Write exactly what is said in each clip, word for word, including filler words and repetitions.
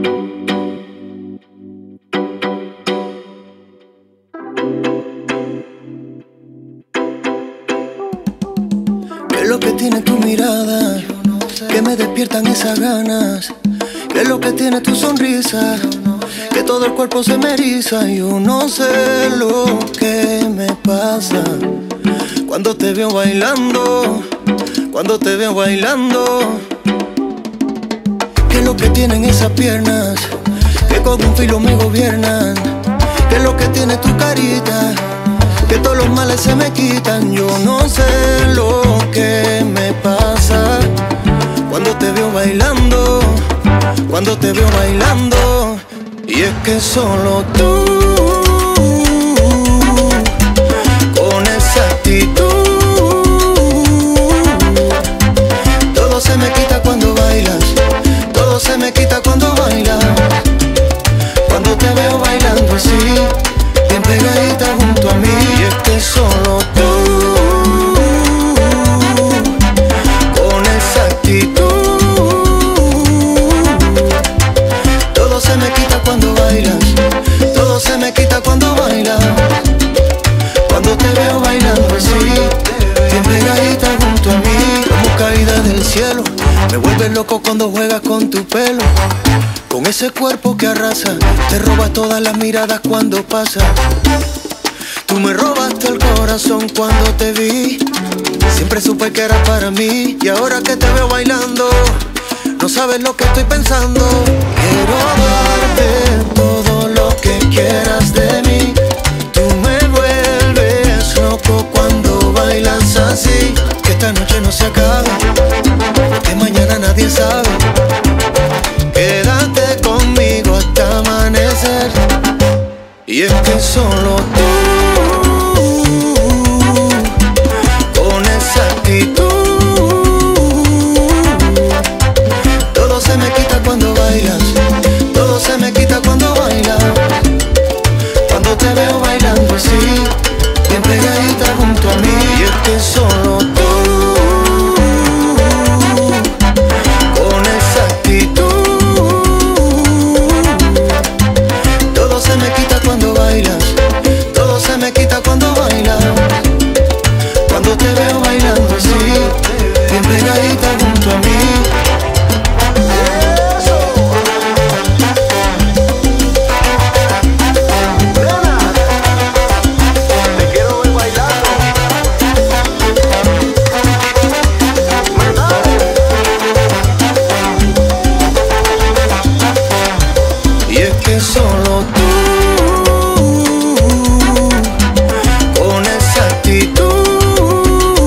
¿Qué es lo que tiene tu mirada? Que me despiertan esas ganas. ¿Qué es lo que tiene tu sonrisa? Que todo el cuerpo se me eriza. Yo no sé lo que me pasa cuando te veo bailando, cuando te veo bailando. ¿Qué es lo que tienen esas piernas que con un filo me gobiernan? ¿Qué es lo que tiene tu carita? Que todos los males se me quitan. Yo no sé lo que me pasa cuando te veo bailando, cuando te veo bailando. Y es que solo tú, con esa actitud, todo se me quita cuando bailas, todo se me quita cuando bailas. Cuando te veo bailando así, bien pegadita junto a mí. Y es que solo tú, con esa actitud, todo se me quita cuando bailas, todo se me quita cuando bailas. Cuando te veo bailando así, bien pegadita junto a mí. Como caída del cielo, me vuelves loco cuando juegas con tu pelo. Con ese cuerpo que arrasa, te robas todas las miradas cuando pasa. Tú me robaste el corazón cuando te vi. Siempre supe que era para mí. Y ahora que te veo bailando, no sabes lo que estoy pensando. Quiero darte todo lo que quieras de mí. Tú me vuelves loco cuando bailas así. Que esta noche no se acabe, que mañana nadie sabe. Quédate conmigo hasta amanecer. Y es que solo tú, con esa actitud, todo se me quita cuando bailas, todo se me quita cuando bailas. Cuando te veo bailando así, bien pegadita junto a mí. Y es que solo tú, con esa actitud, todo se me quita cuando bailas, todo se me quita cuando bailas. Cuando te veo bailando así, bien pegadita junto a mí. Y es que solo tú, con esa actitud,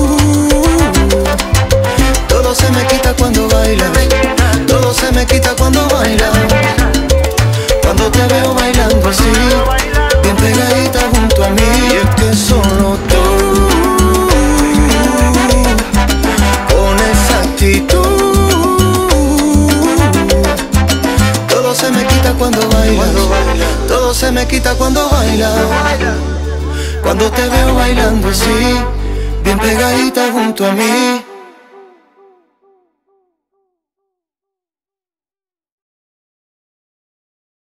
todo se me quita cuando bailas, todo se me quita cuando bailas. Cuando te veo bailando así, bien pegadita junto a mí. Y es que solo tú, con esa actitud, todo se me quita cuando bailas, todo se me quita cuando bailas. Cuando te veo bailando así, bien pegadita junto a mí.